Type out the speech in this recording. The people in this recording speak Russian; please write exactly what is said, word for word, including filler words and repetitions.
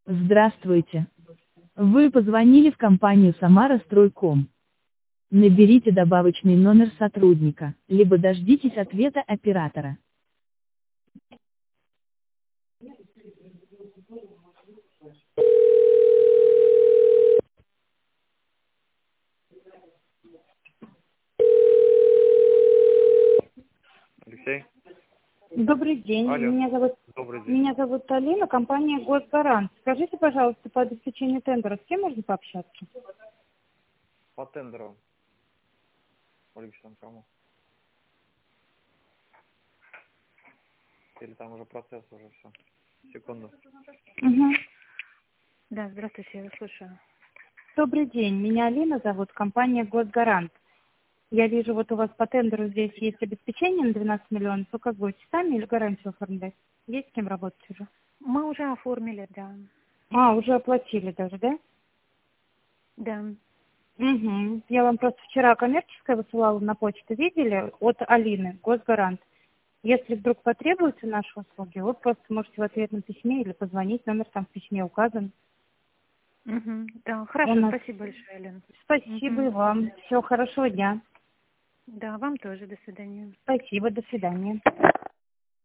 Здравствуйте. Вы позвонили в компанию «Самара-Стройком». Наберите добавочный номер сотрудника, либо дождитесь ответа оператора. Алексей? Добрый день. Алло. Меня зовут Добрый день. меня зовут Алина, компания «Госгарант». Скажите, пожалуйста, по обеспечению тендера с кем можно пообщаться? По тендеру. Ольга там кому? Или там уже процесс, уже все. Секунду. Угу. Да, здравствуйте, я вас слушаю. Добрый день. Меня Алина зовут, компания «Госгарант». Я вижу, вот у вас по тендеру здесь есть обеспечение на двенадцать миллионов. Вы как будете сами или гарантию оформлять? Есть с кем работать уже? Мы уже оформили, да. А, уже оплатили даже, да? Да. Угу. Я вам просто вчера коммерческое высылала на почту, видели? От Алины, «Госгарант». Если вдруг потребуются наши услуги, вы просто можете в ответном письме или позвонить, номер там в письме указан. Угу. Да, У хорошо, нас... спасибо большое, Лен. Спасибо и Угу. вам. Всего хорошего дня. Да, вам тоже, до свидания. Спасибо, до свидания.